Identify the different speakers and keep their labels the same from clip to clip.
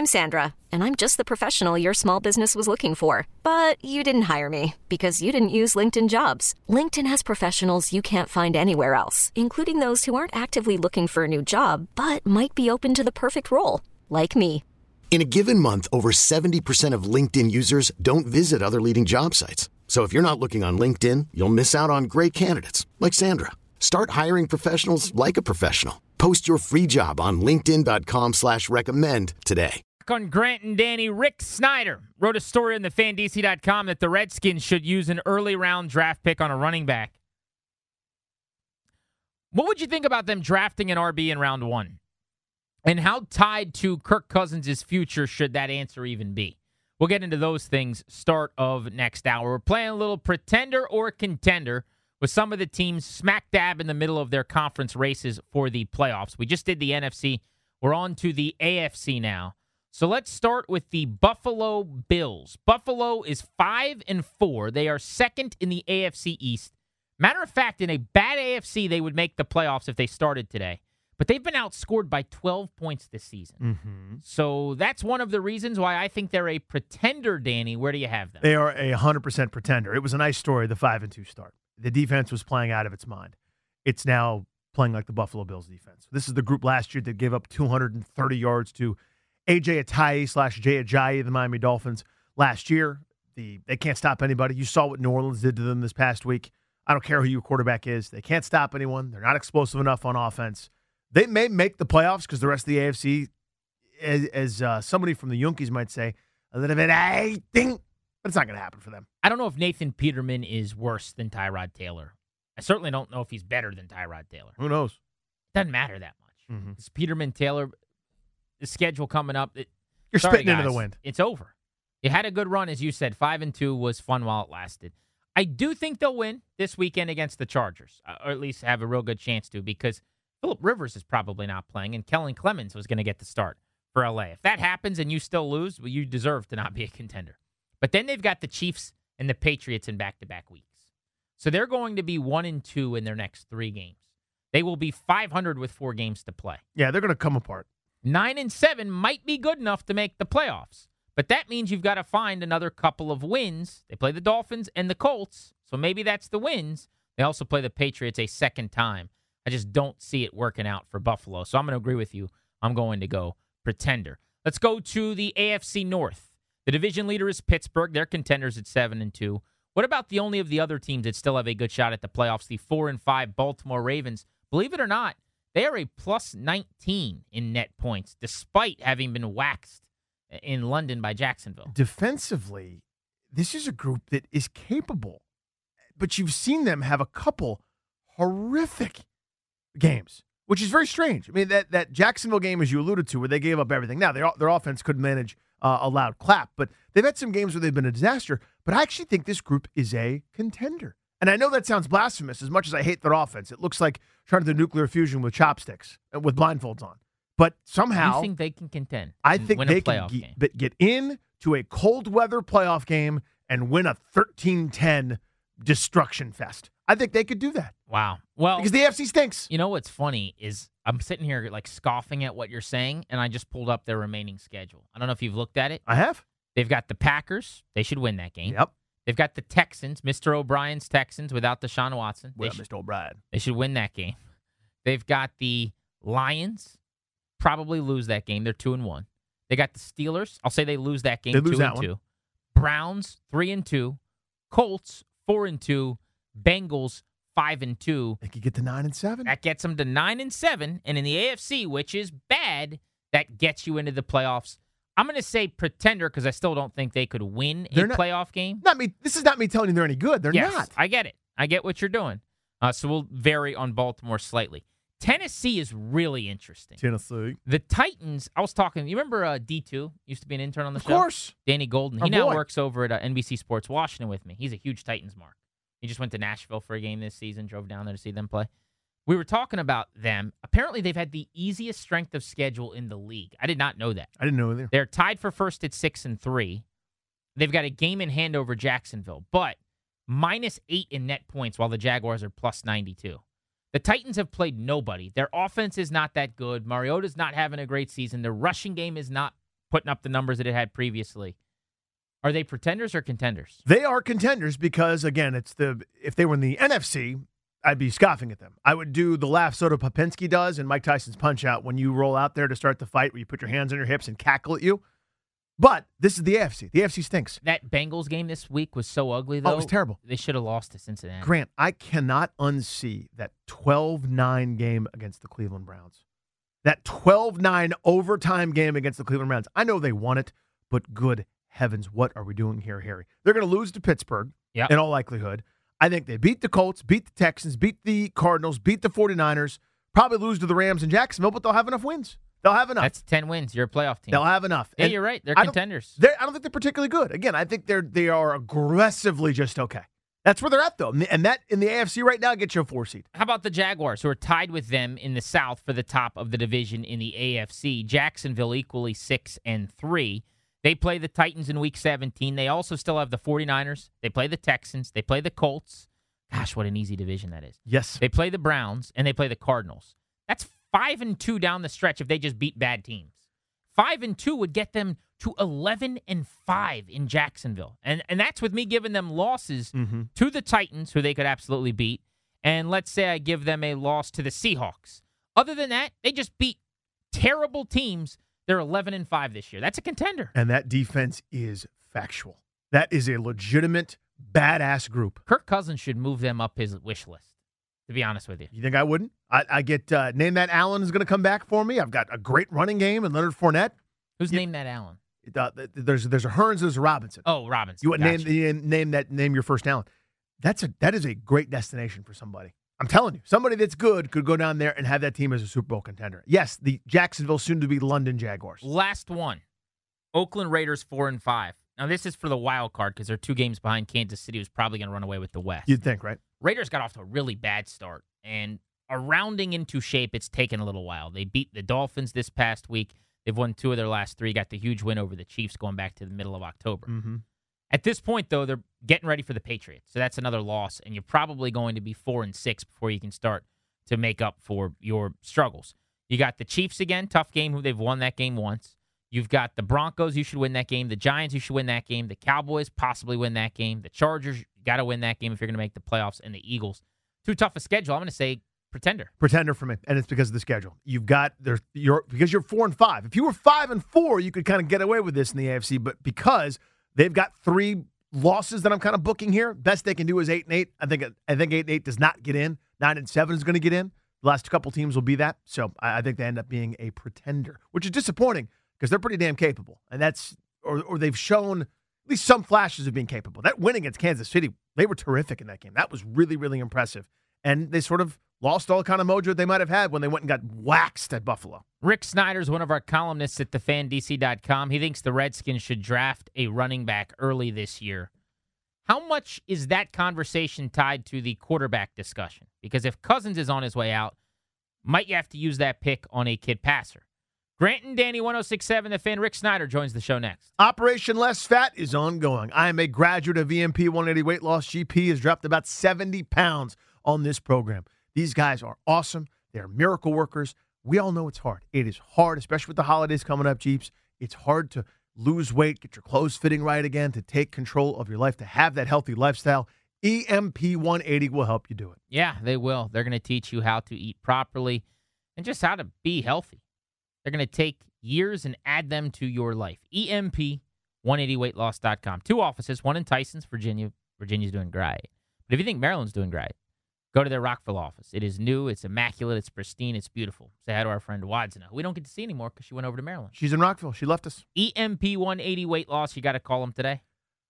Speaker 1: I'm Sandra, and I'm just the professional your small business was looking for. But you didn't hire me because you didn't use LinkedIn Jobs. LinkedIn has professionals you can't find anywhere else, including those who aren't actively looking for a new job, but might be open to the perfect role, like me.
Speaker 2: In a given month, over 70% of LinkedIn users don't visit other leading job sites. So if you're not looking on LinkedIn, you'll miss out on great candidates like Sandra. Start hiring professionals like a professional. Post your free job on linkedin.com/recommend today.
Speaker 3: On Grant and Danny, Rick Snyder wrote a story on thefandc.com that the Redskins should use an early round draft pick on a running back. What would you think about them drafting an RB in round 1? And how tied to Kirk Cousins' future should that answer even be? We'll get into those things start of next hour. We're playing a little pretender or contender with some of the teams smack dab in the middle of their conference races for the playoffs. We just did the NFC. We're on to the AFC now. So let's start with the Buffalo Bills. Buffalo is 5-4. They are second in the AFC East. Matter of fact, in a bad AFC, they would make the playoffs if they started today. But they've been outscored by 12 points this season.
Speaker 4: Mm-hmm.
Speaker 3: So that's one of the reasons why I think they're a pretender, Danny. Where do you have them?
Speaker 4: They are a 100% pretender. It was a nice story, the 5-2 start. The defense was playing out of its mind. It's now playing like the Buffalo Bills defense. This is the group last year that gave up 230 yards to A.J. Ajayi / Jay Ajayi, the Miami Dolphins, last year. They can't stop anybody. You saw what New Orleans did to them this past week. I don't care who your quarterback is. They can't stop anyone. They're not explosive enough on offense. They may make the playoffs because the rest of the AFC, as somebody from the Yankees might say, a little bit, I think, but it's not going to happen for them.
Speaker 3: I don't know if Nathan Peterman is worse than Tyrod Taylor. I certainly don't know if he's better than Tyrod Taylor.
Speaker 4: Who knows?
Speaker 3: Doesn't matter that much.
Speaker 4: Mm-hmm.
Speaker 3: It's Peterman, Taylor, the schedule coming up.
Speaker 4: You're spitting
Speaker 3: guys,
Speaker 4: into the wind.
Speaker 3: It's over. You had a good run, as you said. 5-2 was fun while it lasted. I do think they'll win this weekend against the Chargers, or at least have a real good chance to, because Phillip Rivers is probably not playing, and Kellen Clemens was going to get the start for LA. If that happens and you still lose, well, you deserve to not be a contender. But then they've got the Chiefs and the Patriots in back-to-back weeks. So they're going to be 1-2 in their next 3 games. They will be 500 with 4 games to play.
Speaker 4: Yeah, they're going to come apart.
Speaker 3: 9-7 might be good enough to make the playoffs. But that means you've got to find another couple of wins. They play the Dolphins and the Colts, so maybe that's the wins. They also play the Patriots a second time. I just don't see it working out for Buffalo. So I'm going to agree with you. I'm going to go pretender. Let's go to the AFC North. The division leader is Pittsburgh. They're contenders at 7-2. What about the only of the other teams that still have a good shot at the playoffs, the 4-5 Baltimore Ravens? Believe it or not, they are a plus 19 in net points, despite having been waxed in London by Jacksonville.
Speaker 4: Defensively, this is a group that is capable, but you've seen them have a couple horrific games, which is very strange. I mean, that Jacksonville game, as you alluded to, where they gave up everything. Now, their offense could manage a loud clap, but they've had some games where they've been a disaster. But I actually think this group is a contender. And I know that sounds blasphemous as much as I hate their offense. It looks like trying to do nuclear fusion with chopsticks, with blindfolds on. But somehow,
Speaker 3: you think they can contend?
Speaker 4: I think
Speaker 3: win
Speaker 4: they
Speaker 3: a playoff
Speaker 4: can
Speaker 3: game.
Speaker 4: get into a cold weather playoff game and win a 13-10 destruction fest. I think they could do that.
Speaker 3: Wow. Well,
Speaker 4: because the AFC stinks.
Speaker 3: You know what's funny is I'm sitting here like scoffing at what you're saying, and I just pulled up their remaining schedule. I don't know if you've looked at it.
Speaker 4: I have.
Speaker 3: They've got the Packers. They should win that game.
Speaker 4: Yep.
Speaker 3: They've got the Texans, Mr. O'Brien's Texans without Deshaun Watson.
Speaker 4: Well, Mr. O'Brien.
Speaker 3: They should win that game. They've got the Lions. Probably lose that game. They're 2-1. They got the Steelers. I'll say they lose that game.
Speaker 4: They lose
Speaker 3: 2-2. Browns 3-2. Colts 4-2. Bengals 5-2.
Speaker 4: They could get to 9-7.
Speaker 3: That gets them to 9-7. And in the AFC, which is bad, that gets you into the playoffs. I'm going to say pretender because I still don't think they could win a playoff game.
Speaker 4: Not me. This is not me telling you they're any good. They're not.
Speaker 3: I get it. I get what you're doing. So we'll vary on Baltimore slightly. Tennessee is really interesting.
Speaker 4: Tennessee.
Speaker 3: The Titans, I was talking, you remember D2? Used to be an intern on the show?
Speaker 4: Of course.
Speaker 3: Danny Golden.
Speaker 4: Our
Speaker 3: He now
Speaker 4: boy.
Speaker 3: works over at NBC Sports Washington with me. He's a huge Titans mark. He just went to Nashville for a game this season, drove down there to see them play. We were talking about them. Apparently, they've had the easiest strength of schedule in the league. I did not know that.
Speaker 4: I didn't know either.
Speaker 3: They're tied for first at 6-3. They've got a game in hand over Jacksonville, but -8 in net points while the Jaguars are +92. The Titans have played nobody. Their offense is not that good. Mariota's not having a great season. Their rushing game is not putting up the numbers that it had previously. Are they pretenders or contenders?
Speaker 4: They are contenders because, again, if they were in the NFC, I'd be scoffing at them. I would do the laugh Soda Popinski does in Mike Tyson's Punch-Out when you roll out there to start the fight where you put your hands on your hips and cackle at you. But this is the AFC. The AFC stinks.
Speaker 3: That Bengals game this week was so ugly, though.
Speaker 4: Oh, it was terrible.
Speaker 3: They should have lost to Cincinnati.
Speaker 4: Grant, I cannot unsee that 12-9 game against the Cleveland Browns. That 12-9 overtime game against the Cleveland Browns. I know they won it, but good heavens, what are we doing here, Harry? They're going to lose to Pittsburgh in all likelihood. I think they beat the Colts, beat the Texans, beat the Cardinals, beat the 49ers, probably lose to the Rams and Jacksonville, but they'll have enough wins. They'll have enough.
Speaker 3: That's 10 wins. You're a playoff team.
Speaker 4: They'll have enough.
Speaker 3: Yeah,
Speaker 4: and
Speaker 3: you're right. They're contenders.
Speaker 4: I don't think they're particularly good. Again, I think they are aggressively just okay. That's where they're at, though. And that in the AFC right now gets you a 4 seed.
Speaker 3: How about the Jaguars, who are tied with them in the South for the top of the division in the AFC? Jacksonville equally 6-3. They play the Titans in Week 17. They also still have the 49ers. They play the Texans. They play the Colts. Gosh, what an easy division that is.
Speaker 4: Yes.
Speaker 3: They play the Browns, and they play the Cardinals. That's 5-2 down the stretch if they just beat bad teams. 5-2 would get them to 11-5 in Jacksonville. And that's with me giving them losses to the Titans, who they could absolutely beat. And let's say I give them a loss to the Seahawks. Other than that, they just beat terrible teams. They're 11-5 this year. That's a contender.
Speaker 4: And that defense is factual. That is a legitimate, badass group.
Speaker 3: Kirk Cousins should move them up his wish list, to be honest with you.
Speaker 4: You think I wouldn't? I get Name That Allen is going to come back for me. I've got a great running game and Leonard Fournette.
Speaker 3: Who's Name That Allen?
Speaker 4: There's a Hearns, there's a Robinson.
Speaker 3: Oh, Robinson.
Speaker 4: You name your first Allen. That is a great destination for somebody. I'm telling you, somebody that's good could go down there and have that team as a Super Bowl contender. Yes, the Jacksonville soon-to-be London Jaguars.
Speaker 3: Last one, Oakland Raiders 4-5. Now, this is for the wild card because they're 2 games behind Kansas City, who's probably going to run away with the West.
Speaker 4: You'd think, right?
Speaker 3: Raiders got off to a really bad start, and are rounding into shape. It's taken a little while. They beat the Dolphins this past week. They've won 2 of their last 3, got the huge win over the Chiefs going back to the middle of October.
Speaker 4: Mm-hmm.
Speaker 3: At this point, though, they're getting ready for the Patriots. So that's another loss, and you're probably going to be 4-6 before you can start to make up for your struggles. You got the Chiefs again, tough game. They've won that game once. You've got the Broncos, you should win that game. The Giants, you should win that game. The Cowboys, possibly win that game. The Chargers, you got to win that game if you're going to make the playoffs. And the Eagles, too tough a schedule. I'm going to say pretender.
Speaker 4: Pretender for me, and it's because of the schedule. Because you're 4-5. If you were 5-4, you could kind of get away with this in the AFC, but because they've got 3 losses that I'm kind of booking here, best they can do is 8-8. I think 8-8 does not get in. 9-7 is going to get in. The last couple teams will be that. So I think they end up being a pretender, which is disappointing because they're pretty damn capable. And that's or they've shown at least some flashes of being capable. That win against Kansas City, they were terrific in that game. That was really, really impressive. And they sort of lost all kind of mojo they might have had when they went and got waxed at Buffalo.
Speaker 3: Rick Snyder's one of our columnists at thefandc.com. He thinks the Redskins should draft a running back early this year. How much is that conversation tied to the quarterback discussion? Because if Cousins is on his way out, might you have to use that pick on a kid passer? Grant and Danny, 106.7 The Fan. Rick Snyder joins the show next.
Speaker 4: Operation Less Fat is ongoing. I am a graduate of EMP 180 Weight Loss. GP has dropped about 70 pounds on this program. These guys are awesome. They're miracle workers. We all know it's hard. It is hard, especially with the holidays coming up, Jeeps. It's hard to lose weight, get your clothes fitting right again, to take control of your life, to have that healthy lifestyle. EMP 180 will help you do it.
Speaker 3: Yeah, they will. They're going to teach you how to eat properly and just how to be healthy. They're going to take years and add them to your life. EMP180weightloss.com. 2 offices, one in Tysons, Virginia. Virginia's doing great. But if you think Maryland's doing great, go to their Rockville office. It is new, it's immaculate, it's pristine, it's beautiful. Say hi to our friend Wadzina, who we don't get to see anymore because she went over to Maryland.
Speaker 4: She's in Rockville. She left us.
Speaker 3: EMP 180 Weight Loss. You got to call them today.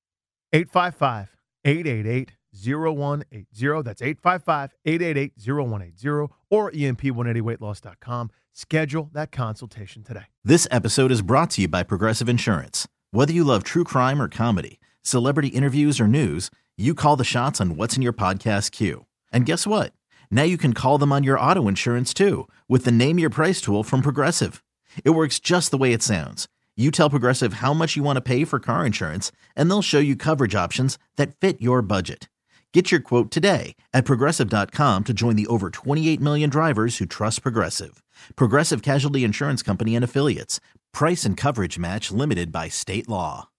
Speaker 4: 855-888-0180. That's 855-888-0180 or EMP180weightloss.com. Schedule that consultation today.
Speaker 5: This episode is brought to you by Progressive Insurance. Whether you love true crime or comedy, celebrity interviews or news, you call the shots on what's in your podcast queue. And guess what? Now you can call them on your auto insurance too with the Name Your Price tool from Progressive. It works just the way it sounds. You tell Progressive how much you want to pay for car insurance, and they'll show you coverage options that fit your budget. Get your quote today at Progressive.com to join the over 28 million drivers who trust Progressive. Progressive Casualty Insurance Company and Affiliates. Price and coverage match limited by state law.